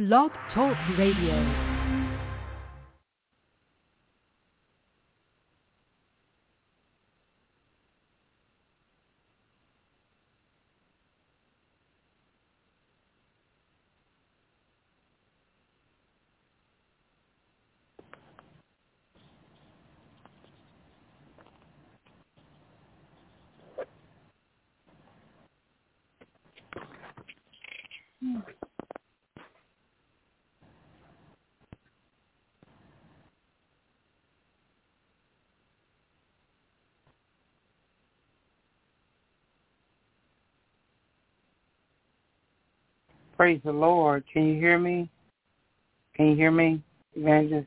Blog Talk Radio. Praise the Lord. Can you hear me? Can you hear me, Evangelist?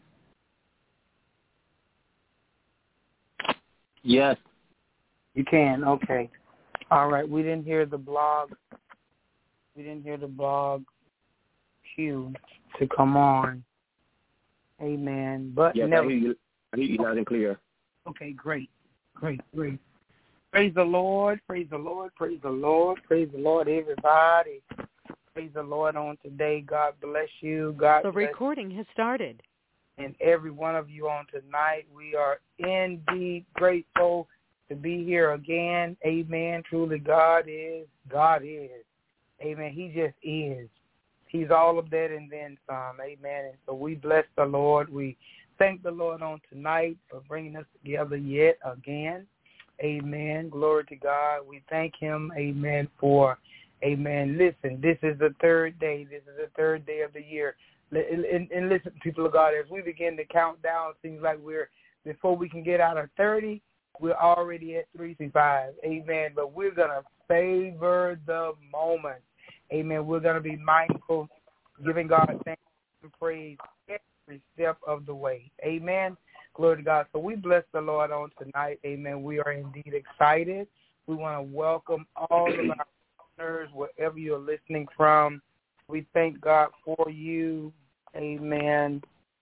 Yes. You can? Okay. All right. We didn't hear the blog. We didn't hear the blog cue to come on. Amen. But yes, never. I hear you loud and clear. Okay, great. Praise the Lord. Praise the Lord. Praise the Lord. Praise the Lord, everybody. Praise the Lord on today. God bless you. God The bless recording has started. and every one of you on tonight. We are indeed grateful to be here again. Amen. Truly, God is. Amen. He just is. He's all of that and then some. Amen. And so we bless the Lord. We thank the Lord on tonight for bringing us together yet again. Amen. Glory to God. We thank him, amen, for, amen. Listen, this is the third day. This is the third day of the year. And listen, people of God, as we begin to count down, it seems like before we can get out of 30, we're already at 365. Amen. But we're going to savor the moment. Amen. We're going to be mindful, giving God thanks and praise every step of the way. Amen. Glory to God. So we bless the Lord on tonight. Amen. We are indeed excited. We want to welcome all of our listeners, wherever you're listening from. We thank God for you. Amen.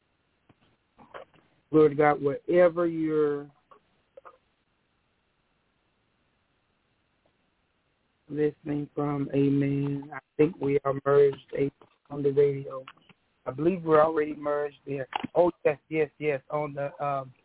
Glory to God. Wherever you're listening from, amen. I think we are merged on the radio. I believe we're already merged there. Oh, yes, on the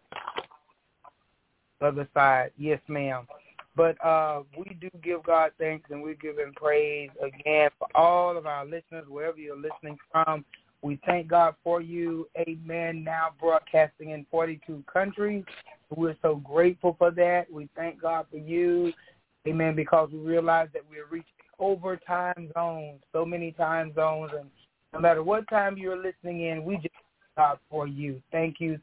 other side. Yes, ma'am. But we do give God thanks and we give him praise again for all of our listeners, wherever you're listening from. We thank God for you. Amen. Now broadcasting in 42 countries. We're so grateful for that. We thank God for you. Amen, because we realize that we're reaching over time zones, so many time zones, and no matter what time you're listening in, we just thank God for you. Thank you.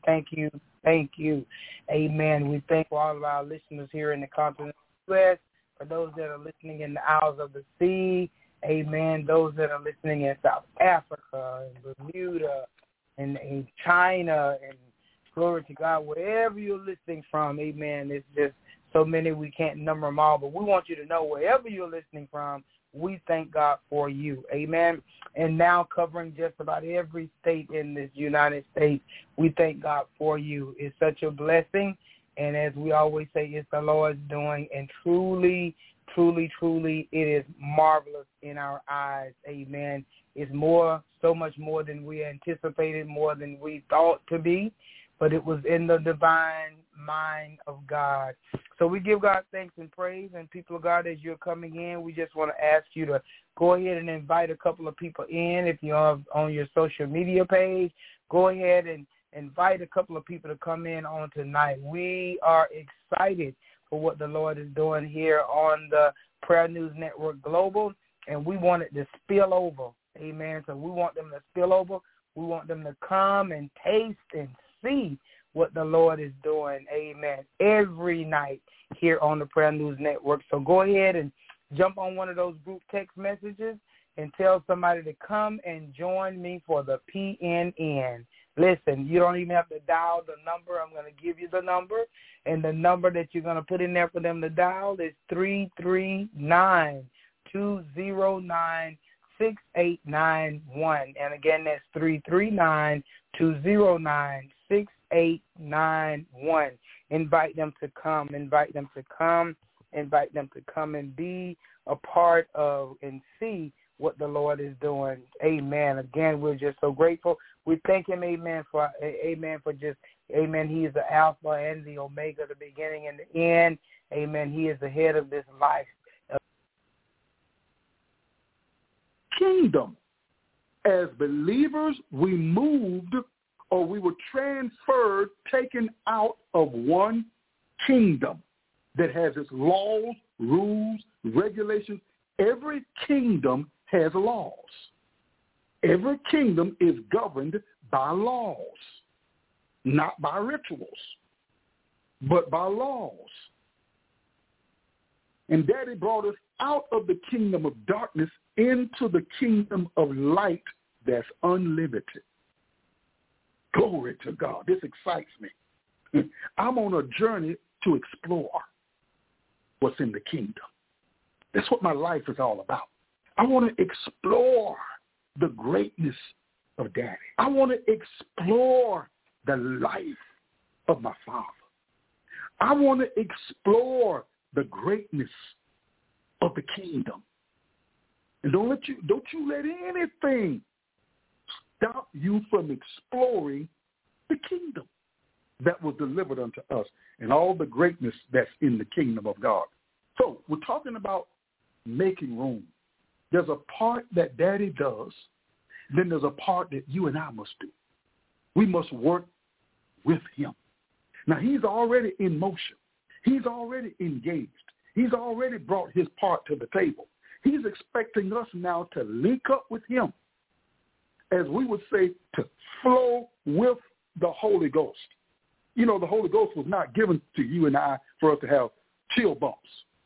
Amen. We thank all of our listeners here in the continent of the U.S., for those that are listening in the Isles of the Sea, amen, those that are listening in South Africa and Bermuda and in China, and glory to God, wherever you're listening from, amen, it's just so many we can't number them all, but we want you to know wherever you're listening from, we thank God for you. Amen. And now covering just about every state in this United States, we thank God for you. It's such a blessing. And as we always say, it's the Lord's doing. And truly, it is marvelous in our eyes. Amen. It's so much more than we anticipated, more than we thought to be. But it was in the divine mind of God. So we give God thanks and praise. And people of God, as you're coming in, we just want to ask you to go ahead and invite a couple of people in. If you're on your social media page, go ahead and invite a couple of people to come in on tonight. We are excited for what the Lord is doing here on the Prayer News Network Global, and we want it to spill over. Amen. So we want them to spill over. We want them to come and taste and see what the Lord is doing, amen, every night here on the Prayer News Network. So go ahead and jump on one of those group text messages and tell somebody to come and join me for the PNN. Listen, you don't even have to dial the number. I'm going to give you the number, and the number that you're going to put in there for them to dial is 339-209-6891. And again, that's 339-209-6891. Invite them to come and be a part of and see what the Lord is doing. Amen. Again, we're just so grateful. We thank him, amen, for just, amen, he is the Alpha and the Omega, the beginning and the end. Amen. He is the head of this life. Kingdom. As believers, we moved or we were transferred, taken out of one kingdom that has its laws, rules, regulations. Every kingdom has laws. Every kingdom is governed by laws, not by rituals, but by laws. And Daddy brought us out of the kingdom of darkness into the kingdom of light that's unlimited. Glory to God. This excites me. I'm on a journey to explore what's in the kingdom. That's what my life is all about. I want to explore the greatness of Daddy. I want to explore the life of my Father. I want to explore the greatness of the kingdom. And don't you let anything stop you from exploring the kingdom that was delivered unto us and all the greatness that's in the kingdom of God. So we're talking about making room. There's a part that Daddy does, then there's a part that you and I must do. We must work with him. Now, he's already in motion. He's already engaged. He's already brought his part to the table. He's expecting us now to link up with him, as we would say, to flow with the Holy Ghost. You know, the Holy Ghost was not given to you and I for us to have chill bumps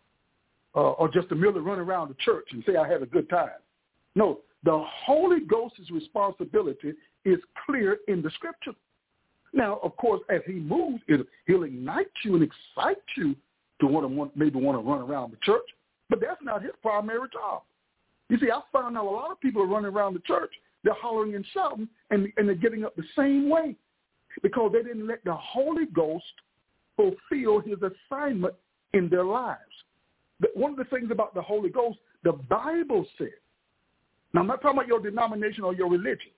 or just to merely run around the church and say, I had a good time. No, the Holy Ghost's responsibility is clear in the Scripture. Now, of course, as he moves, he'll ignite you and excite you to maybe want to run around the church, but that's not his primary job. You see, I found out a lot of people are running around the church, they're hollering and shouting, and they're getting up the same way because they didn't let the Holy Ghost fulfill his assignment in their lives. But one of the things about the Holy Ghost, the Bible said, now I'm not talking about your denomination or your religion.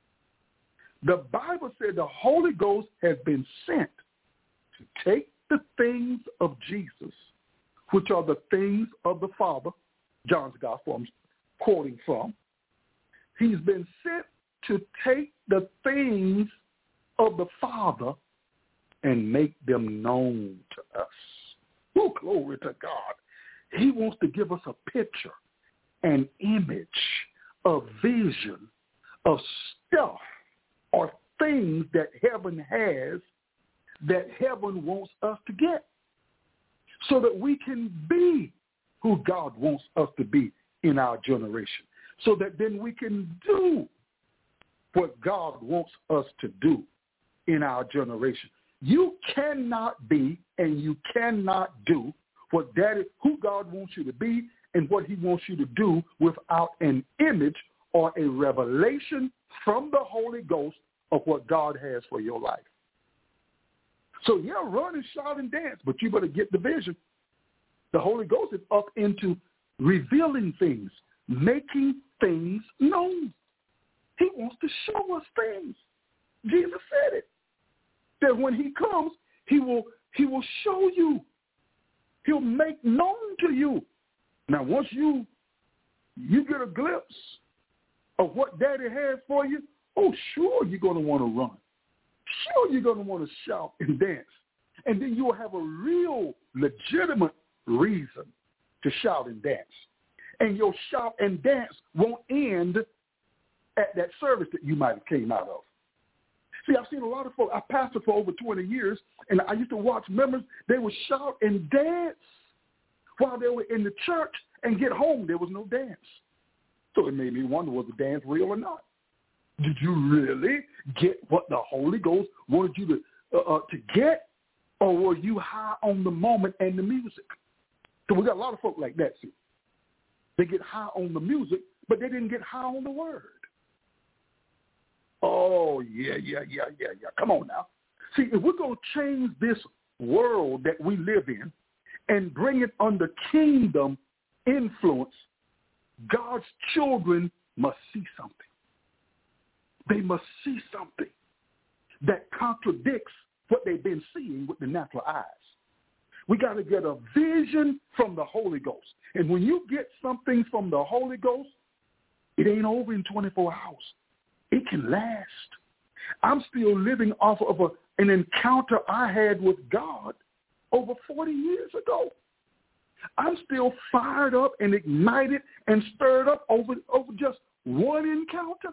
The Bible said the Holy Ghost has been sent to take the things of Jesus, which are the things of the Father, John's Gospel I'm quoting from. He's been sent to take the things of the Father and make them known to us. Oh, glory to God. He wants to give us a picture, an image, a vision of stuff or things that heaven has that heaven wants us to get so that we can be who God wants us to be in our generation, so that then we can do what God wants us to do in our generation. You cannot be and you cannot do who God wants you to be and what he wants you to do without an image or a revelation from the Holy Ghost of what God has for your life. So, yeah, run and shout and dance, but you better get the vision. The Holy Ghost is up into revealing things, making things known. He wants to show us things. Jesus said it, that when he comes, he will show you. He'll make known to you. Now, once you get a glimpse of what Daddy has for you, oh, sure, you're going to want to run. Sure, you're going to want to shout and dance. And then you'll have a real, legitimate reason to shout and dance. And your shout and dance won't end at that service that you might have came out of. See, I've seen a lot of folks. I pastored for over 20 years, and I used to watch members. They would shout and dance while they were in the church, and get home, there was no dance. So it made me wonder, was the dance real or not? Did you really get what the Holy Ghost wanted you to get, or were you high on the moment and the music? So we got a lot of folk like that, see. They get high on the music, but they didn't get high on the word. Oh, yeah. Come on now. See, if we're going to change this world that we live in and bring it under kingdom influence, God's children must see something. They must see something that contradicts what they've been seeing with the natural eyes. We got to get a vision from the Holy Ghost. And when you get something from the Holy Ghost, it ain't over in 24 hours. It can last. I'm still living off of an encounter I had with God over 40 years ago. I'm still fired up and ignited and stirred up over just one encounter.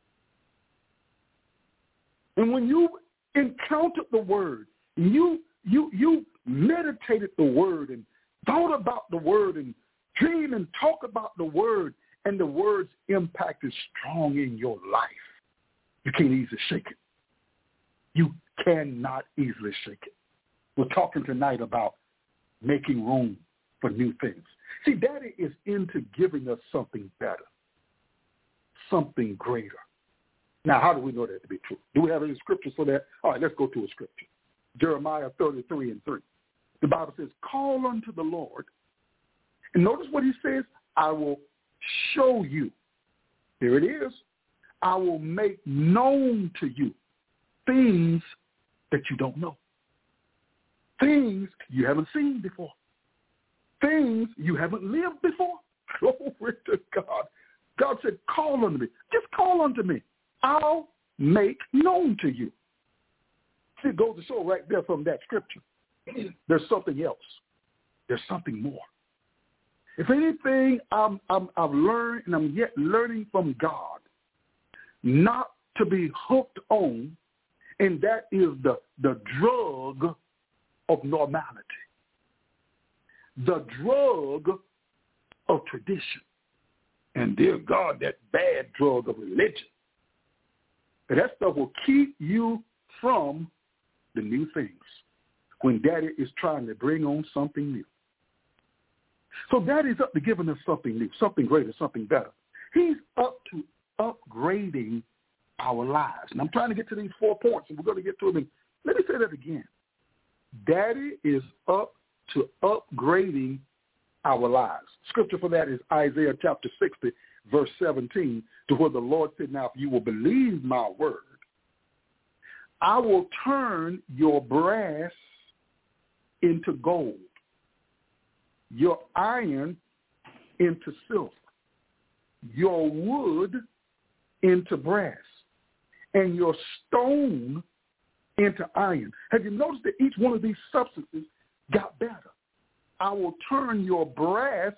And when you encountered the word, you meditated the word and thought about the word and dreamed and talked about the word, and the word's impact is strong in your life, you can't easily shake it. You cannot easily shake it. We're talking tonight about making room for new things. See, Daddy is into giving us something better, something greater. Now, how do we know that to be true? Do we have any scriptures for that? All right, let's go to a scripture. Jeremiah 33:3. The Bible says, call unto the Lord. And notice what he says, I will show you. Here it is. I will make known to you things that you don't know. Things you haven't seen before. Things you haven't lived before. Glory to God. God said, call unto me. Just call unto me. I'll make known to you. See, it goes to show right there from that scripture. There's something else. There's something more. If anything, I've learned and I'm yet learning from God not to be hooked on, and that is the drug of normality, the drug of tradition, and dear God, that bad drug of religion. And that stuff will keep you from the new things when Daddy is trying to bring on something new. So Daddy's up to giving us something new, something greater, something better. He's up to upgrading our lives. And I'm trying to get to these 4 points, and we're going to get to them. Let me say that again. Daddy is up to upgrading our lives. Scripture for that is Isaiah chapter 60, verse 17, to where the Lord said, now, if you will believe my word, I will turn your brass into gold, your iron into silver, your wood into brass, and your stone into iron. Have you noticed that each one of these substances got better? I will turn your brass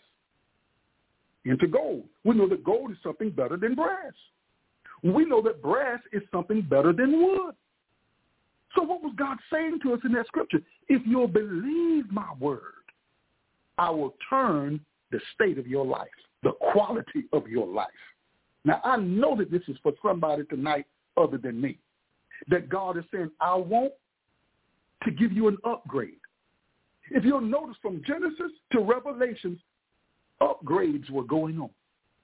into gold. We know that gold is something better than brass. We know that brass is something better than wood. So what was God saying to us in that scripture? If you'll believe my word, I will turn the state of your life, the quality of your life. Now, I know that this is for somebody tonight other than me, that God is saying, I want to give you an upgrade. If you'll notice from Genesis to Revelation, upgrades were going on.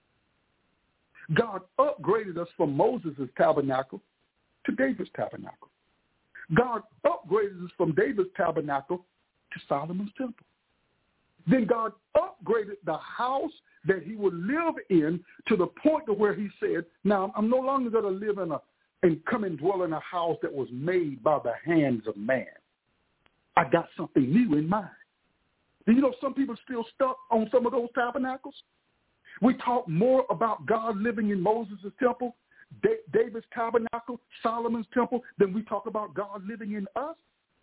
God upgraded us from Moses' tabernacle to David's tabernacle. God upgraded us from David's tabernacle to Solomon's temple. Then God upgraded the house that he would live in to the point to where he said, now I'm no longer going to live and come and dwell in a house that was made by the hands of man. I got something new in mind. Do you know some people still stuck on some of those tabernacles? We talk more about God living in Moses' temple, David's tabernacle, Solomon's temple, than we talk about God living in us.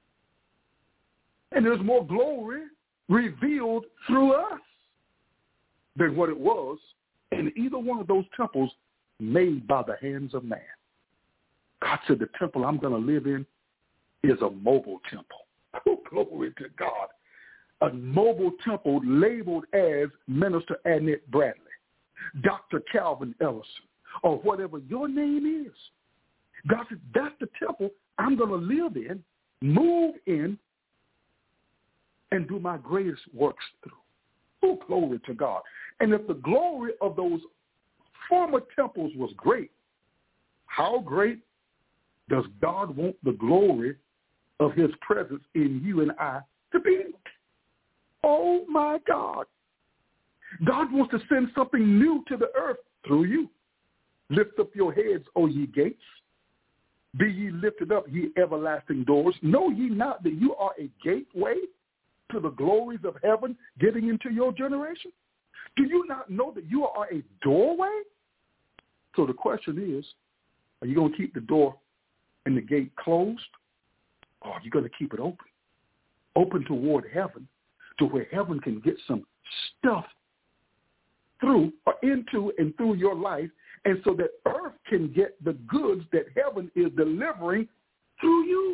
And there's more glory revealed through us than what it was in either one of those temples made by the hands of man. God said the temple I'm going to live in is a mobile temple. Oh, glory to God. A mobile temple labeled as Minister Annette Bradley, Dr. Calvin Ellison, or whatever your name is. God said, that's the temple I'm going to live in, move in, and do my greatest works through. Oh, glory to God. And if the glory of those former temples was great, how great does God want the glory of his presence in you and I to be? Oh, my God. God wants to send something new to the earth through you. Lift up your heads, O ye gates. Be ye lifted up, ye everlasting doors. Know ye not that you are a gateway to the glories of heaven getting into your generation? Do you not know that you are a doorway? So the question is, are you going to keep the door and the gate closed, or are you going to keep it open? Open toward heaven, to where heaven can get some stuff through or into and through your life, and so that earth can get the goods that heaven is delivering through you.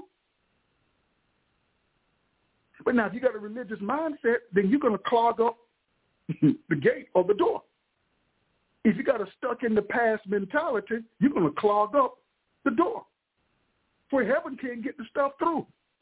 But now if you got a religious mindset, then you're going to clog up the gate or the door. If you got a stuck in the past mentality, you're going to clog up the door where heaven can't get the stuff through.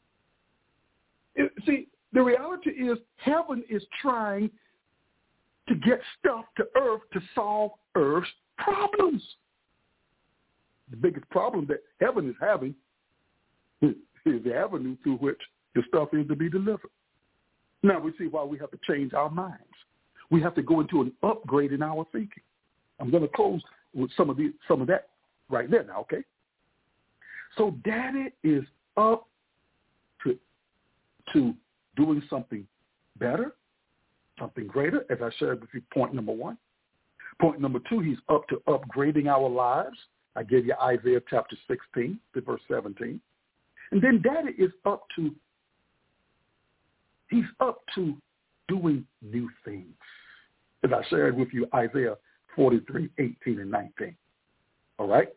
See, the reality is heaven is trying to get stuff to earth to solve earth's problems. The biggest problem that heaven is having is the avenue through which the stuff is to be delivered. Now we see why we have to change our minds. We have to go into an upgrade in our thinking. I'm going to close with some of that right there now, okay? So Daddy is up to doing something better, something greater, as I shared with you, point number one. Point number two, he's up to upgrading our lives. I gave you Isaiah chapter 16 to verse 17. And then Daddy is he's up to doing new things. As I shared with you, Isaiah 43, 18, and 19. All right?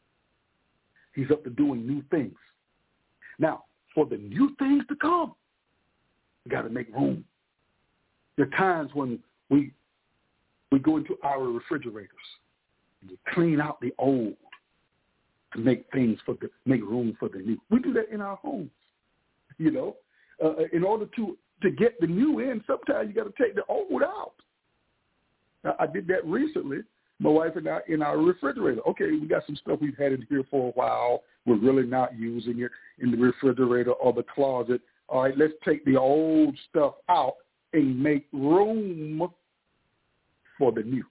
He's up to doing new things. Now, for the new things to come, we got to make room. There are times when we go into our refrigerators and we clean out the old to make room for the new. We do that in our homes, you know. In order to get the new in, sometimes you got to take the old out. I did that recently, my wife and I, in our refrigerator. Okay, we got some stuff we've had in here for a while. We're really not using it in the refrigerator or the closet. All right, let's take the old stuff out and make room for the new.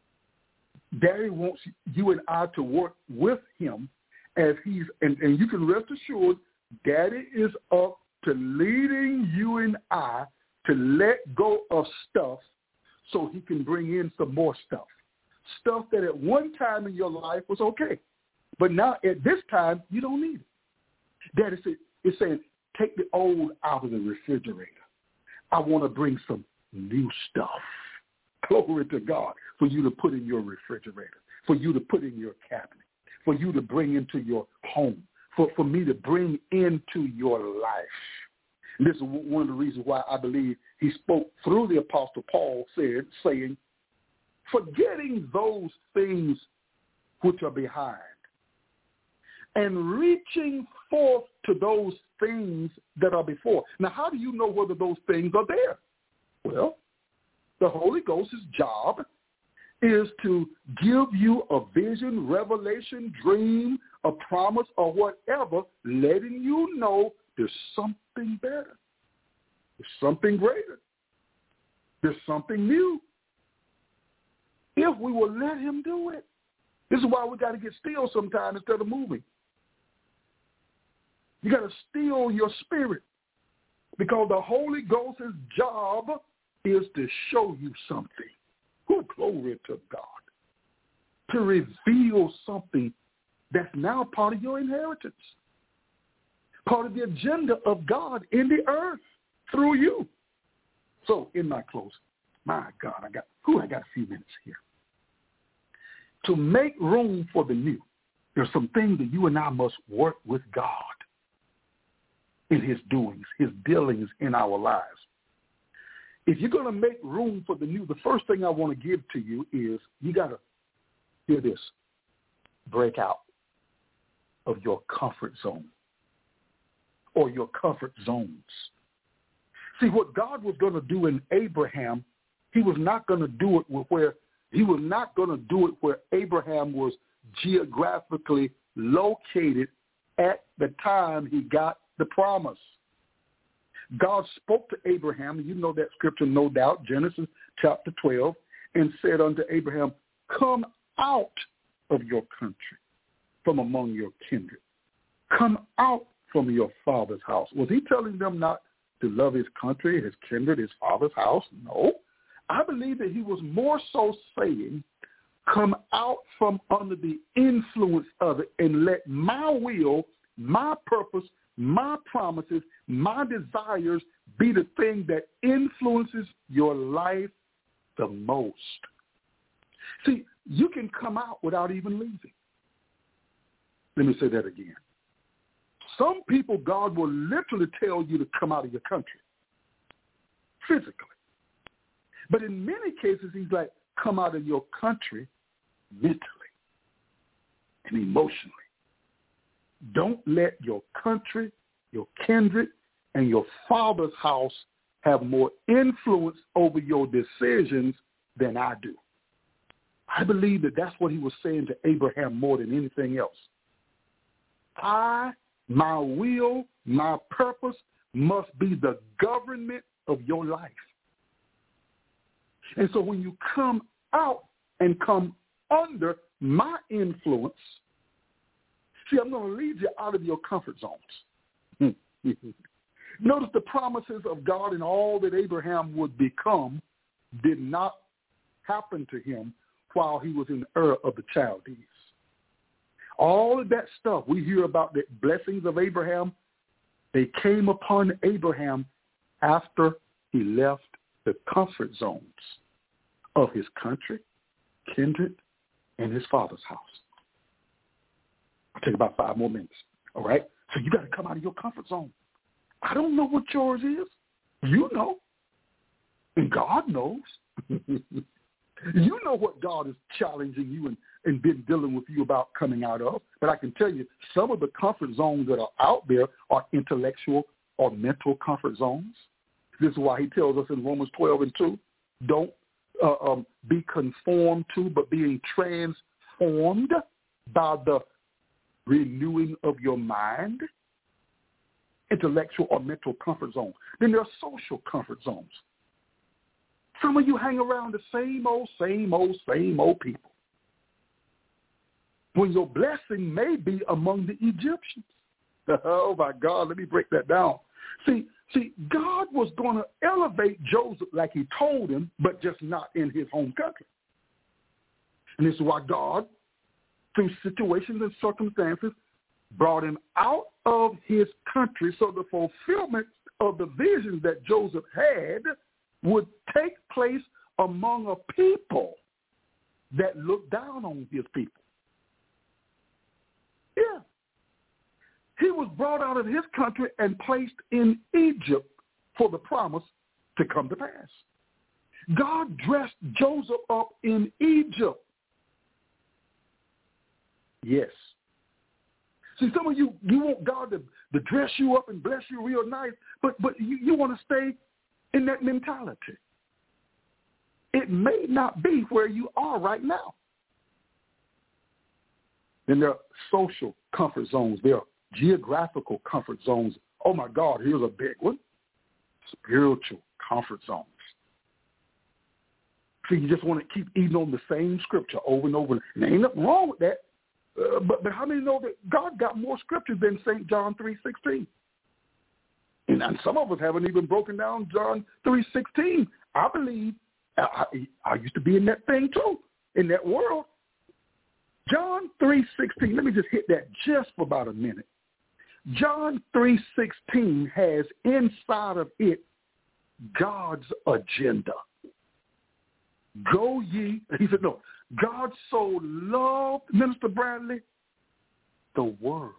Daddy wants you and I to work with him as and you can rest assured, Daddy is up to leading you and I to let go of stuff so he can bring in some more stuff. Stuff that at one time in your life was okay. But now at this time, you don't need it. Daddy is saying, take the old out of the refrigerator. I want to bring some new stuff. Glory to God, for you to put in your refrigerator, for you to put in your cabinet, for you to bring into your home, for me to bring into your life. And this is one of the reasons why I believe he spoke through the Apostle Paul, saying, forgetting those things which are behind and reaching forth to those things that are before. Now, how do you know whether those things are there? Well, the Holy Ghost's job is to give you a vision, revelation, dream, a promise, or whatever, letting you know there's something better. There's something greater. There's something new. If we will let him do it. This is why we got to get still sometimes instead of moving. You got to still your spirit, because the Holy Ghost's job is to show you something. Who, glory to God. To reveal something that's now part of your inheritance, part of the agenda of God in the earth through you. So in my closing, my God, I got a few minutes here. To make room for the new, there's some things that you and I must work with God in his doings, his dealings in our lives. If you're going to make room for the new, the first thing I want to give to you is you got to hear this. Break out of your comfort zone or your comfort zones. See, what God was going to do in Abraham, he was not going to do it where Abraham was geographically located at the time he got the promise. God spoke to Abraham, you know that scripture, no doubt, Genesis chapter 12, and said unto Abraham, come out of your country, from among your kindred. Come out from your father's house. Was he telling them not to love his country, his kindred, his father's house? No. I believe that he was more so saying, come out from under the influence of it and let my will, my purpose, my promises, my desires be the thing that influences your life the most. See, you can come out without even leaving. Let me say that again. Some people, God will literally tell you to come out of your country, physically. But in many cases, he's like, come out of your country mentally and emotionally. Don't let your country, your kindred, and your father's house have more influence over your decisions than I do. I believe that that's what he was saying to Abraham more than anything else. My will, my purpose must be the government of your life. And so when you come out and come under my influence, see, I'm going to lead you out of your comfort zones. Notice the promises of God and all that Abraham would become did not happen to him while he was in Ur of the Chaldees. All of that stuff we hear about, the blessings of Abraham, they came upon Abraham after he left the comfort zones of his country, kindred, and his father's house. I'll take about 5 more minutes, all right? So you got to come out of your comfort zone. I don't know what yours is. You know. And God knows. You know what God is challenging you and been dealing with you about coming out of. But I can tell you, some of the comfort zones that are out there are intellectual or mental comfort zones. This is why he tells us in Romans 12:2, don't be conformed to, but being transformed by the renewing of your mind. Intellectual or mental comfort zone. Then there are social comfort zones. Some of you hang around the same old people. When your blessing may be among the Egyptians. Oh, my God, let me break that down. See, God was going to elevate Joseph like he told him, but just not in his home country. And this is why God, through situations and circumstances, brought him out of his country so the fulfillment of the visions that Joseph had would take place among a people that looked down on his people. Yeah. He was brought out of his country and placed in Egypt for the promise to come to pass. God dressed Joseph up in Egypt. Yes. See, some of you want God to dress you up and bless you real nice, but you want to stay in that mentality. It may not be where you are right now. Then there are social comfort zones. There are geographical comfort zones. Oh, my God, here's a big one. Spiritual comfort zones. See, you just want to keep eating on the same scripture over and over. And there ain't nothing wrong with that. But how many know that God got more scriptures than St. John 3:16? And some of us haven't even broken down John 3:16. I believe, I used to be in that thing too, in that world. John 3:16, let me just hit that just for about a minute. John 3:16 has inside of it God's agenda. Go ye, he said, no, God so loved, Minister Bradley, the world.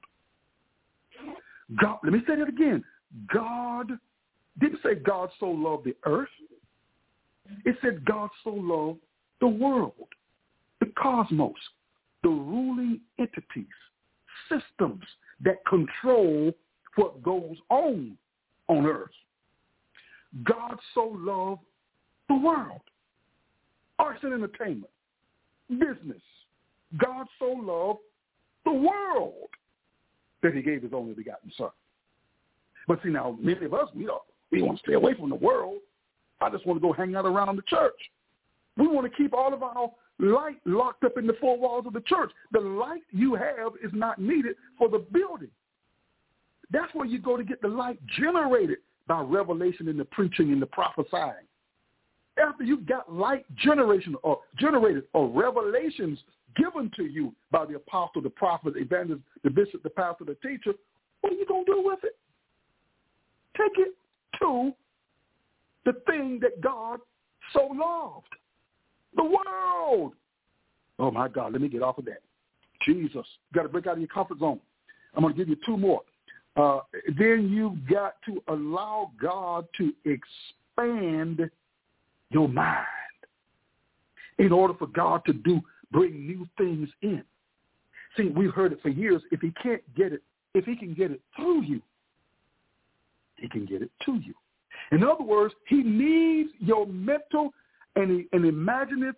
God, let me say that again. God didn't say God so loved the earth. It said God so loved the world, the cosmos, the ruling entities, systems that control what goes on earth. God so loved the world. Arts and entertainment, business. God so loved the world that he gave his only begotten son. But see, now, many of us, we want to stay away from the world. I just want to go hang out around the church. We want to keep all of our light locked up in the four walls of the church. The light you have is not needed for the building. That's where you go to get the light generated by revelation and the preaching and the prophesying. After you've got light generated or revelations given to you by the apostle, the prophet, the evangelist, the bishop, the pastor, the teacher, what are you going to do with it? Take it to the thing that God so loved, the world. Oh, my God, let me get off of that. Jesus, you got to break out of your comfort zone. I'm going to give you two more. Then you've got to allow God to expand your mind in order for God to bring new things in. See, we've heard it for years. If he can get it through you, he can get it to you. In other words, he needs your mental and imaginative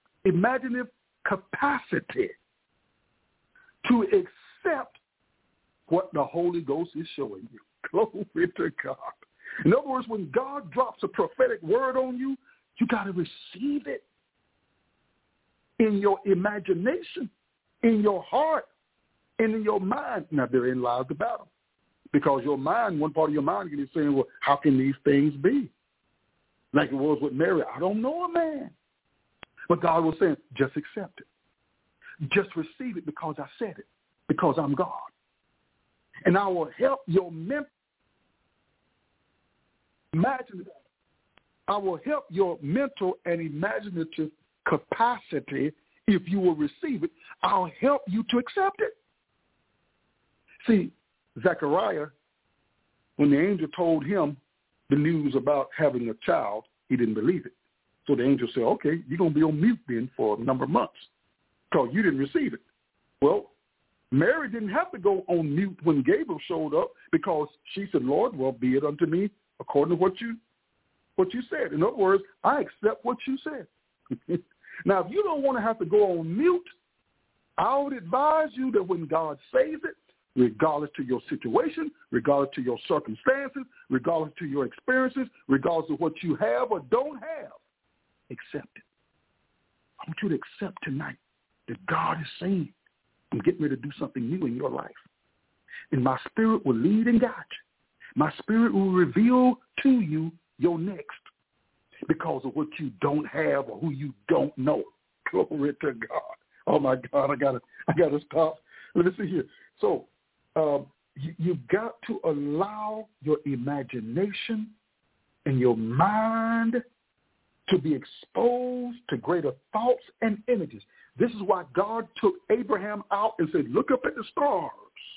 capacity to accept what the Holy Ghost is showing you. Glory to God. In other words, when God drops a prophetic word on you, you got to receive it in your imagination, in your heart, and in your mind. Now, therein lies the battle. Because your mind, one part of your mind is saying, well, how can these things be? Like it was with Mary, I don't know a man. But God was saying, just accept it. Just receive it because I said it, because I'm God. And I will help your mental and imaginative capacity. If you will receive it, I'll help you to accept it. See, Zechariah, when the angel told him the news about having a child, he didn't believe it. So the angel said, okay, you're going to be on mute then for a number of months because you didn't receive it. Well, Mary didn't have to go on mute when Gabriel showed up because she said, Lord, well, be it unto me according to what you said. In other words, I accept what you said. Now, if you don't want to have to go on mute, I would advise you that when God says it, regardless to your situation, regardless to your circumstances, regardless to your experiences, regardless of what you have or don't have, accept it. I want you to accept tonight that God is saying, I'm getting ready to do something new in your life. And my spirit will lead and guide you. My spirit will reveal to you your next because of what you don't have or who you don't know. Glory to God. Oh, my God, I gotta stop. Let me see here. So, you've got to allow your imagination and your mind to be exposed to greater thoughts and images. This is why God took Abraham out and said, look up at the stars.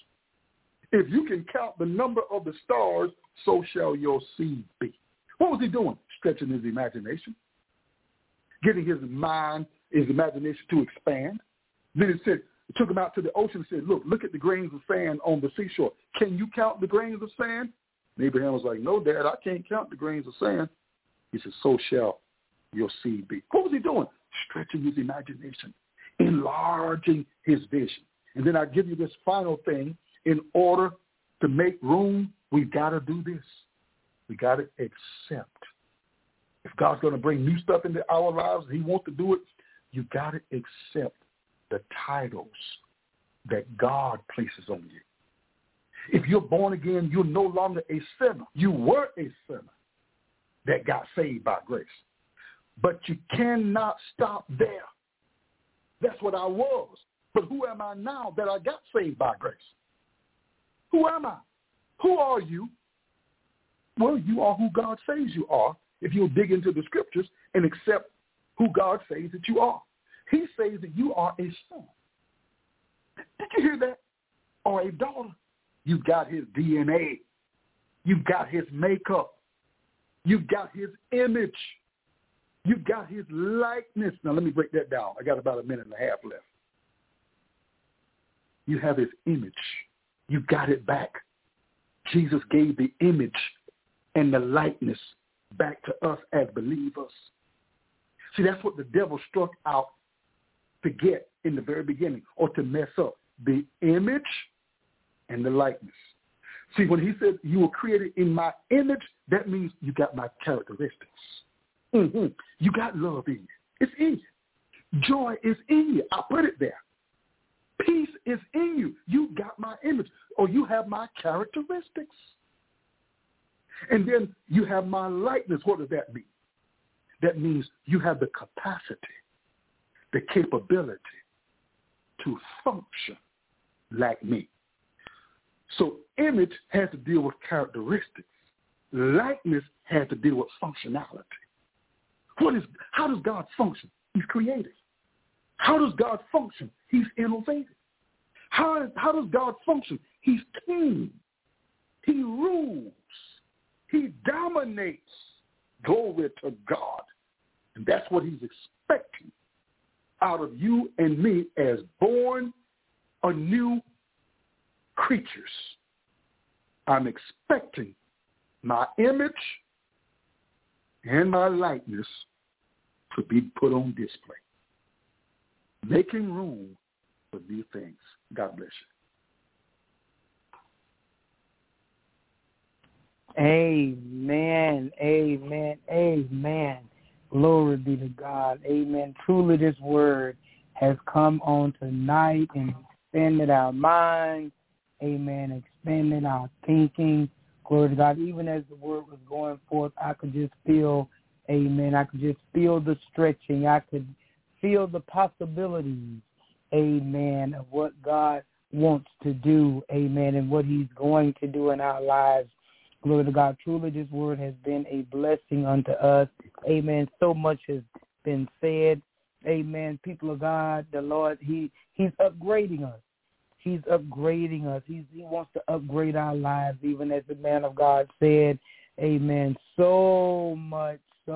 If you can count the number of the stars, so shall your seed be. What was he doing? Stretching his imagination, getting his mind, his imagination to expand. Then it said, it took him out to the ocean and said, look at the grains of sand on the seashore. Can you count the grains of sand? And Abraham was like, no, Dad, I can't count the grains of sand. He said, so shall your seed be. What was he doing? Stretching his imagination, enlarging his vision. And then I give you this final thing. In order to make room, we've got to do this. We got to accept. If God's going to bring new stuff into our lives, he wants to do it, you got to accept the titles that God places on you. If you're born again, you're no longer a sinner. You were a sinner that got saved by grace. But you cannot stop there. That's what I was. But who am I now that I got saved by grace? Who am I? Who are you? Well, you are who God says you are if you'll dig into the scriptures and accept who God says that you are. He says that you are a son. Did you hear that? Or a daughter. You've got his DNA. You've got his makeup. You've got his image. You've got his likeness. Now, let me break that down. I got about a minute and a half left. You have his image. You got it back. Jesus gave the image and the likeness back to us as believers. See, that's what the devil struck out to get in the very beginning or to mess up. The image and the likeness. See, when he said you were created in my image, that means you got my characteristics. Mm-hmm. You got love in you. It's in you. Joy is in you. I put it there. Peace is in you. You got my image, or you have my characteristics. And then you have my likeness. What does that mean? That means you have the capacity, the capability to function like me. So image has to deal with characteristics. Likeness has to deal with functionality. How does God function? He's creative. How does God function? He's innovative. How does God function? He's king. He rules. He dominates. Glory to God. And that's what he's expecting out of you and me as born anew creatures. I'm expecting my image and my likeness to be put on display, making room for new things. God bless you. Amen, amen, amen. Glory be to God. Amen. Truly this word has come on tonight and expanded our minds. Amen. Expanded our thinking. Glory to God. Even as the word was going forth, I could just feel, amen, I could just feel the stretching. I could feel the possibilities, amen, of what God wants to do, amen, and what he's going to do in our lives. Glory to God. Truly this word has been a blessing unto us. Amen. So much has been said. Amen. People of God, the Lord, he's upgrading us. He's upgrading us. He wants to upgrade our lives, even as the man of God said. Amen. So much.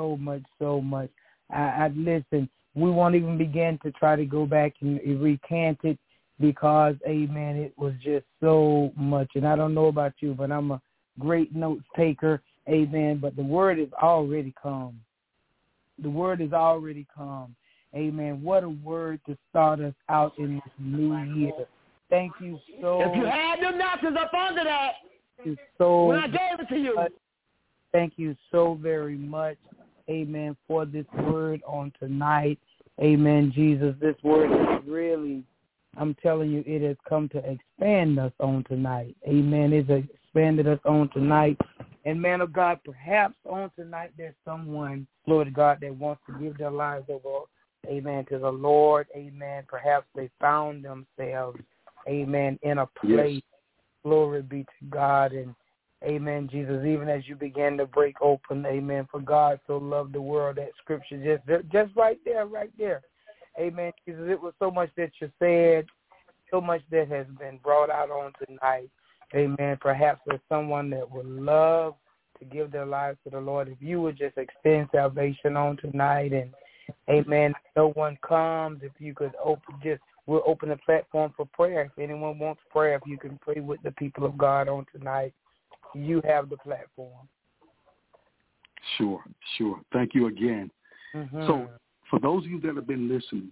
I listen, we won't even begin to try to go back and recant it because, amen, it was just so much. And I don't know about you, but I'm a great notes taker. Amen. But the word has already come. The word has already come. Amen. What a word to start us out in this new year. Thank you so much. If you had them notches up under that, so when I gave it to you. Thank you so very much, amen, for this word on tonight. Amen, Jesus. This word is really, I'm telling you, it has come to expand us on tonight. Amen. It's expanded us on tonight. And man of God, perhaps on tonight there's someone, Lord God, that wants to give their lives over, amen, to the Lord. Amen. Perhaps they found themselves, amen, in a place. Yes. Glory be to God. And amen, Jesus, even as you begin to break open, amen, for God so loved the world, that scripture just right there. Amen, Jesus, it was so much that you said, so much that has been brought out on tonight. Amen. Perhaps there's someone that would love to give their lives to the Lord. If you would just extend salvation on tonight, and amen, if no one comes, if you could we'll open the platform for prayer. If anyone wants prayer, if you can pray with the people of God on tonight, you have the platform. Sure. Thank you again. Mm-hmm. So for those of you that have been listening,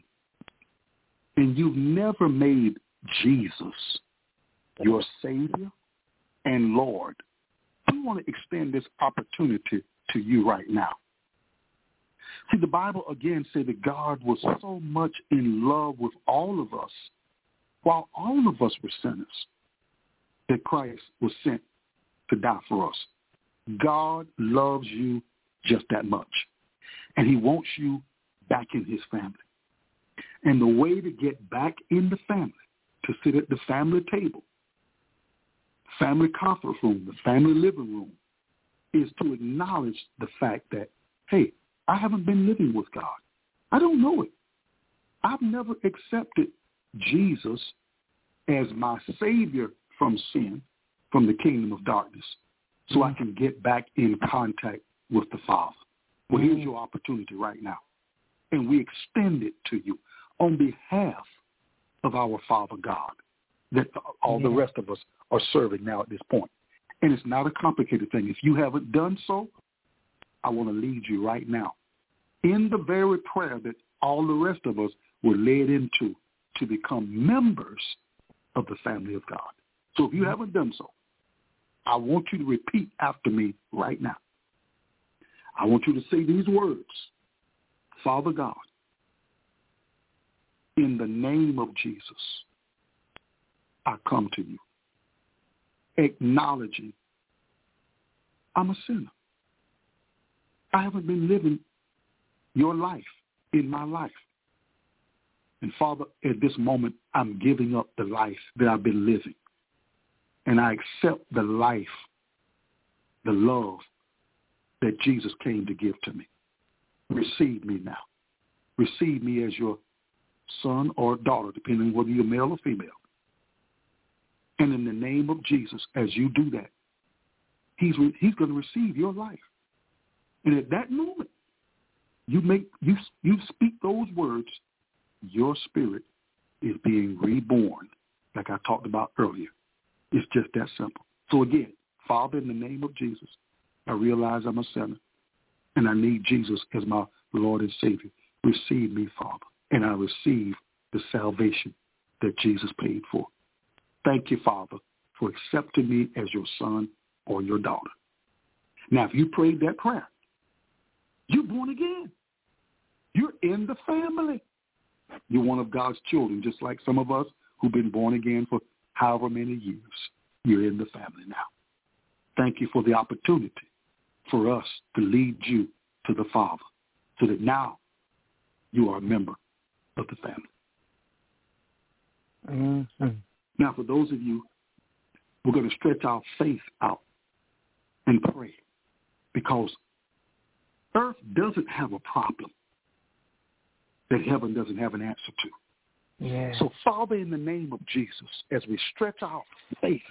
and you've never made Jesus your Savior and Lord, we want to extend this opportunity to you right now. See, the Bible again said that God was so much in love with all of us, while all of us were sinners, that Christ was sent to die for us. God loves you just that much, and he wants you back in his family. And the way to get back in the family, to sit at the family table, family conference room, the family living room, is to acknowledge the fact that, hey, I haven't been living with God. I don't know it. I've never accepted Jesus as my Savior from sin, from the kingdom of darkness, so I can get back in contact with the Father. Well, here's your opportunity right now. And we extend it to you on behalf of our Father God that all the rest of us are serving now at this point. And it's not a complicated thing. If you haven't done so, I want to lead you right now in the very prayer that all the rest of us were led into to become members of the family of God. So if you haven't done so, I want you to repeat after me right now. I want you to say these words. Father God, in the name of Jesus, I come to you, acknowledging I'm a sinner. I haven't been living your life in my life. And Father, at this moment, I'm giving up the life that I've been living. And I accept the life, the love that Jesus came to give to me. Receive me now. Receive me as your son or daughter, depending on whether you're male or female. And in the name of Jesus, as you do that, he's going to receive your life. And at that moment, you speak those words, your spirit is being reborn, like I talked about earlier. It's just that simple. So again, Father, in the name of Jesus, I realize I'm a sinner, and I need Jesus as my Lord and Savior. Receive me, Father, and I receive the salvation that Jesus paid for. Thank you, Father, for accepting me as your son or your daughter. Now, if you prayed that prayer, you're born again. You're in the family. You're one of God's children, just like some of us who've been born again for however many years. You're in the family now. Thank you for the opportunity for us to lead you to the Father, so that now you are a member of the family. Mm-hmm. Now, for those of you, we're going to stretch our faith out and pray, because earth doesn't have a problem that heaven doesn't have an answer to. Yeah. So, Father, in the name of Jesus, as we stretch our faith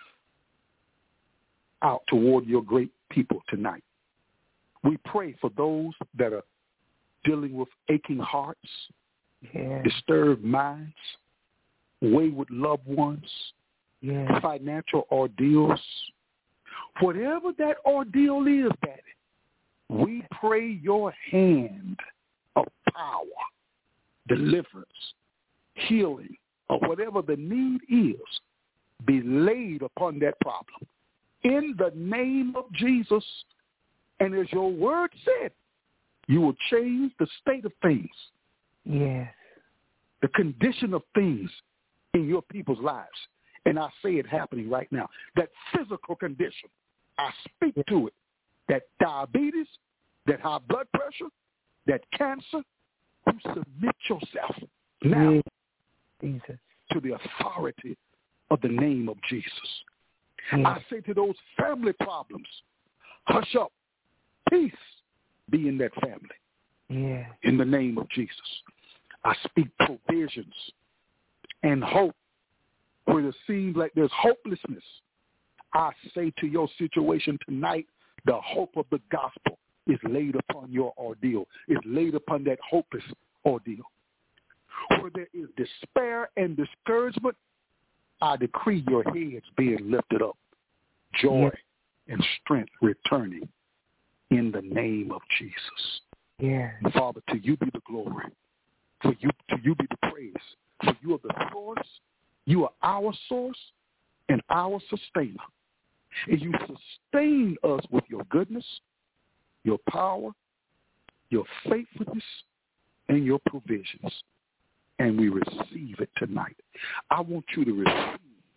out toward your great people tonight, we pray for those that are dealing with aching hearts, disturbed minds, wayward loved ones, financial ordeals. Whatever that ordeal is, Daddy, we pray your hand of power, deliverance, healing, or whatever the need is, be laid upon that problem. In the name of Jesus, and as your word said, you will change the state of things. Yes. The condition of things in your people's lives. And I say it happening right now. That physical condition, I speak to it. That diabetes, that high blood pressure, that cancer, you submit yourself now to the authority of the name of Jesus. I say to those family problems, hush up. Peace be in that family. In the name of Jesus. I speak provisions and hope where it seems like there's hopelessness. I say to your situation tonight, the hope of the gospel is laid upon your ordeal. It's laid upon that hopeless ordeal. Where there is despair and discouragement, I decree your heads being lifted up, joy and strength returning in the name of Jesus. And Father, to you be the glory. To you be the praise. For you are the source. You are our source and our sustainer. And you sustain us with your goodness, your power, your faithfulness, and your provisions. And we receive it tonight. I want you to receive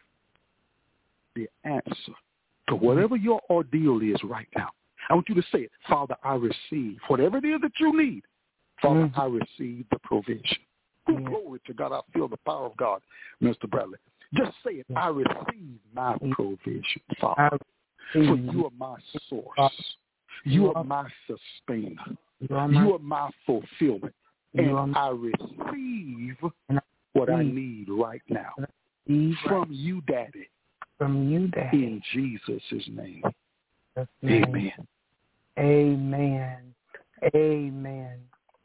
the answer to whatever your ordeal is right now. I want you to say it. Father, I receive whatever it is that you need. Father, I receive the provision. Glory to God. I feel the power of God, Mr. Bradley. Just say it. I receive my provision, Father. For you are my source. You are my sustainer. You are my fulfillment. And I receive what I need right now from you, Daddy. From you, Daddy. In Jesus' name. Amen. Amen. Amen.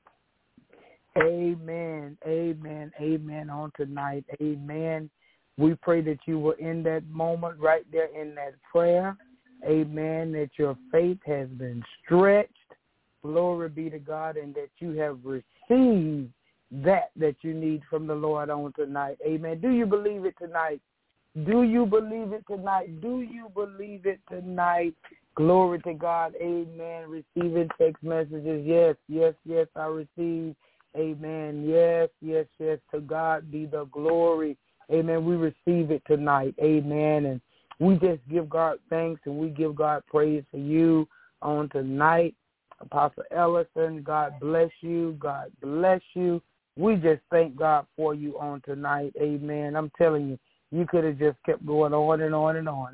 Amen. Amen. Amen on tonight. Amen. We pray that you were in that moment right there in that prayer. Amen. That your faith has been stretched. Glory be to God, and that you have received that you need from the Lord on tonight. Amen. Do you believe it tonight? Do you believe it tonight? Do you believe it tonight? Glory to God. Amen. Receiving text messages. Yes, yes, yes, I receive. Amen. Yes, yes, yes. To God be the glory. Amen. We receive it tonight. Amen. And we just give God thanks and we give God praise for you on tonight. Apostle Ellison, God bless you. God bless you. We just thank God for you on tonight. Amen. I'm telling you, you could have just kept going on and on and on.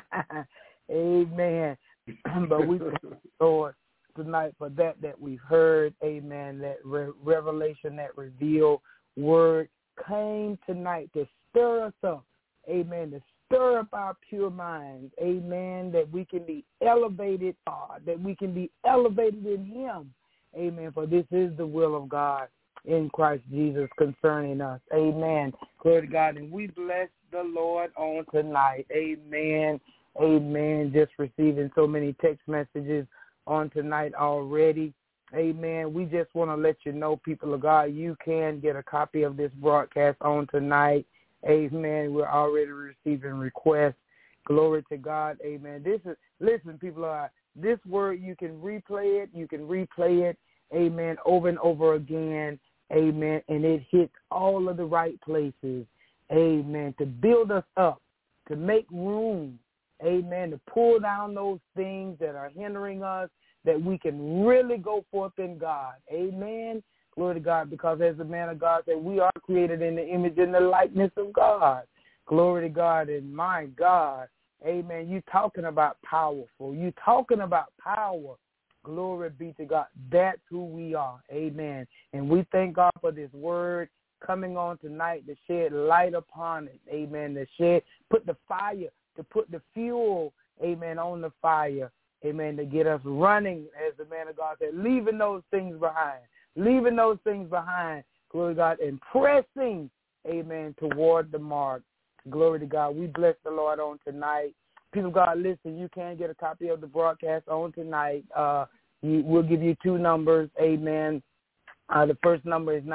Amen. But we thank the Lord tonight for that we've heard. Amen. That revelation, that revealed word came tonight to stir us up. Amen. To stir up our pure minds. Amen. That we can be elevated, that we can be elevated in him. Amen. For this is the will of God in Christ Jesus concerning us. Amen. Glory to God. And we bless the Lord on tonight. Amen. Amen. Just receiving so many text messages on tonight already. Amen. We just want to let you know, people of God, you can get a copy of this broadcast on tonight. Amen. We're already receiving requests. Glory to God. Amen. Listen, people of God, this word, you can replay it. You can replay it. Amen. Over and over again. Amen. And it hits all of the right places. Amen. To build us up, to make room. Amen. To pull down those things that are hindering us, that we can really go forth in God. Amen. Glory to God. Because as the man of God said, we are created in the image and the likeness of God. Glory to God. And my God, amen, you talking about powerful. You talking about power. Glory be to God. That's who we are. Amen. And we thank God for this word coming on tonight to shed light upon it. Amen. To put the fire, to put the fuel, amen, on the fire. Amen. To get us running, as the man of God said, leaving those things behind. Leaving those things behind. Glory to God. And pressing, amen, toward the mark. Glory to God. We bless the Lord on tonight. People of God, listen, you can get a copy of the broadcast on tonight. We'll give you two numbers. Amen. The first number is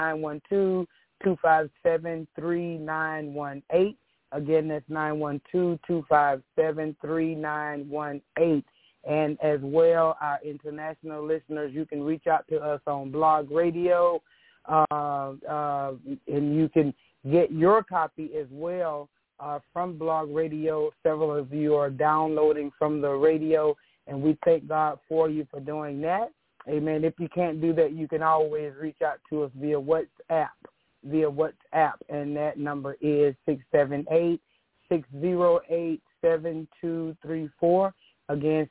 912-257-3918. Again, that's 912-257-3918. And as well, our international listeners, you can reach out to us on Blog Radio, and you can get your copy as well from Blog Radio. Several of you are downloading from the radio, and we thank God for you for doing that. Amen. If you can't do that, you can always reach out to us via WhatsApp, and that number is 678-608-7234. Again,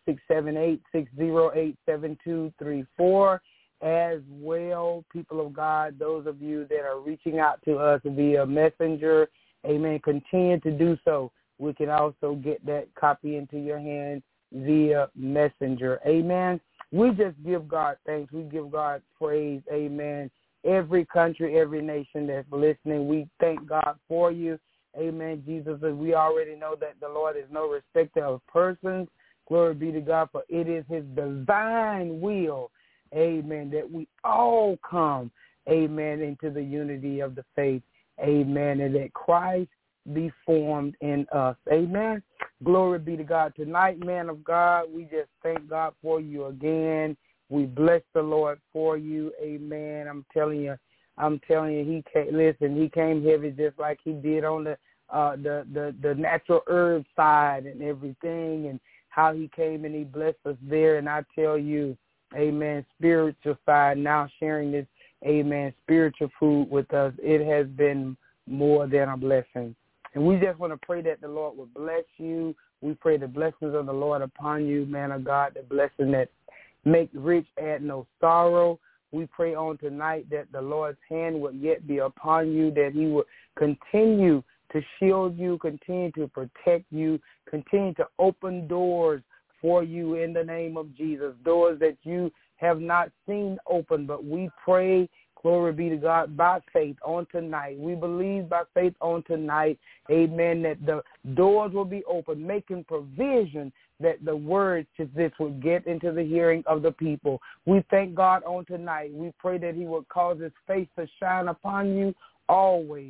678-608-7234. As well, people of God, those of you that are reaching out to us via Messenger, amen, continue to do so. We can also get that copy into your hands via Messenger. Amen. We just give God thanks. We give God praise. Amen. Every country, every nation that's listening, we thank God for you. Amen. Jesus, as we already know that the Lord is no respecter of persons. Glory be to God, for it is his divine will, amen, that we all come, amen, into the unity of the faith, amen, and that Christ be formed in us, amen. Glory be to God. Tonight, man of God, we just thank God for you again. We bless the Lord for you, amen. I'm telling you, he came heavy just like he did on the natural herb side and everything, and how he came and he blessed us there. And I tell you, amen, spiritual side, now sharing this, amen, spiritual food with us, it has been more than a blessing. And we just want to pray that the Lord will bless you. We pray the blessings of the Lord upon you, man of God, the blessing that make rich, add no sorrow. We pray on tonight that the Lord's hand would yet be upon you, that he would continue to shield you, continue to protect you, continue to open doors for you in the name of Jesus, doors that you have not seen open, but we pray, glory be to God, by faith on tonight. We believe by faith on tonight, amen, that the doors will be open, making provision that the words to this would get into the hearing of the people. We thank God on tonight. We pray that he would cause his face to shine upon you always,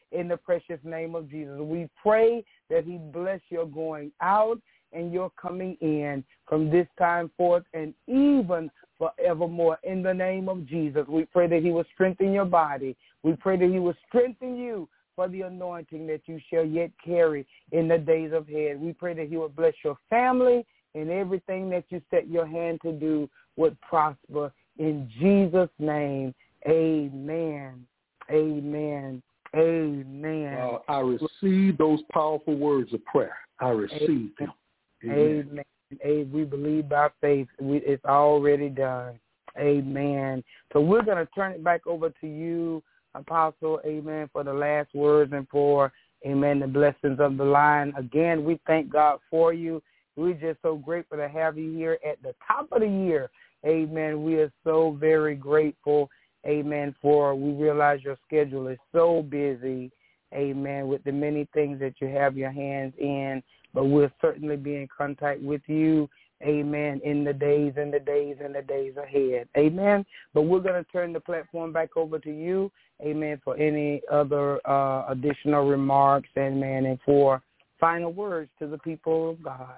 in the precious name of Jesus. We pray that he bless your going out and your coming in from this time forth and even forevermore in the name of Jesus. We pray that he will strengthen your body. We pray that he will strengthen you for the anointing that you shall yet carry in the days ahead. We pray that he will bless your family and everything that you set your hand to do would prosper. In Jesus' name, amen, amen, amen. I receive those powerful words of prayer. I receive them. Amen. Amen. We believe by faith. It's already done. Amen. So we're going to turn it back over to you, Apostle, amen, for the last words and for, amen, the blessings of the line. Again, we thank God for you. We're just so grateful to have you here at the top of the year. Amen. We are so very grateful, amen, for we realize your schedule is so busy, amen, with the many things that you have your hands in. But we'll certainly be in contact with you, amen, in the days and the days and the days ahead. Amen. But we're going to turn the platform back over to you, amen, for any other additional remarks, amen, and for final words to the people of God.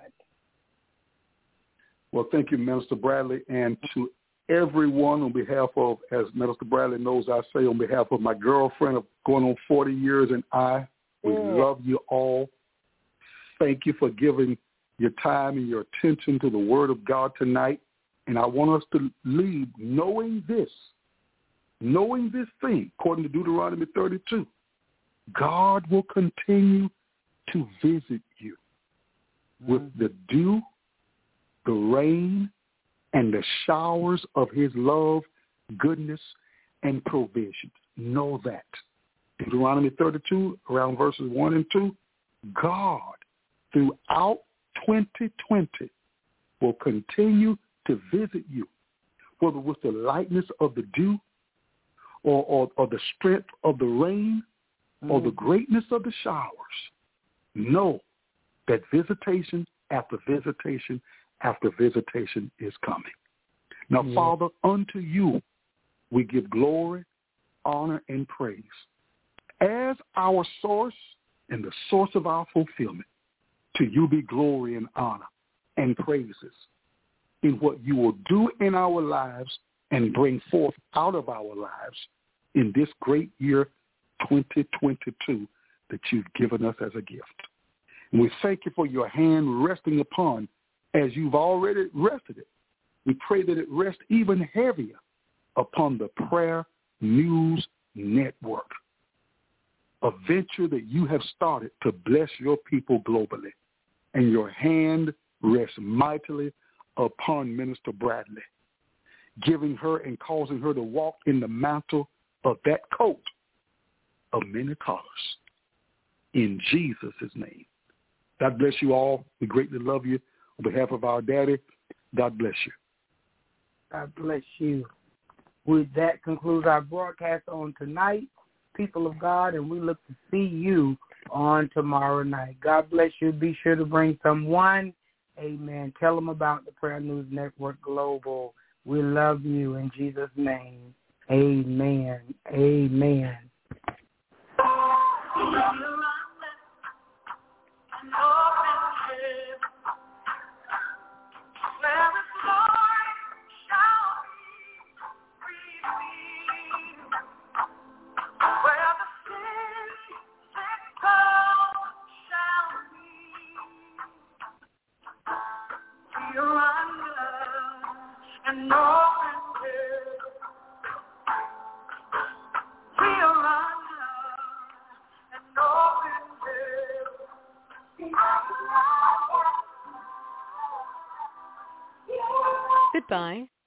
Well, thank you, Minister Bradley, and to everyone on behalf of, as Minister Bradley knows, I say on behalf of my girlfriend of going on 40 years and we love you all. Thank you for giving your time and your attention to the Word of God tonight. And I want us to leave knowing this thing, according to Deuteronomy 32. God will continue to visit you with the dew, the rain, and the showers of his love, goodness, and provision. Know that. Deuteronomy 32, around verses 1 and 2, God, throughout 2020, will continue to visit you, whether with the lightness of the dew or the strength of the rain or the greatness of the showers. Know that visitation after visitation after visitation is coming. Now, Father, unto you we give glory, honor, and praise as our source and the source of our fulfillment. To you be glory and honor and praises in what you will do in our lives and bring forth out of our lives in this great year 2022 that you've given us as a gift. And we thank you for your hand resting upon as you've already rested it. We pray that it rest even heavier upon the Prayer News Network, a venture that you have started to bless your people globally. And your hand rests mightily upon Minister Bradley, giving her and causing her to walk in the mantle of that coat of many colors. In Jesus' name. God bless you all. We greatly love you. On behalf of our daddy, God bless you. God bless you. That concludes our broadcast on tonight, people of God, and we look to see you on tomorrow night. God bless you. Be sure to bring someone. Amen. Tell them about the Prayer News Network Global. We love you in Jesus' name. Amen. Amen. Goodbye.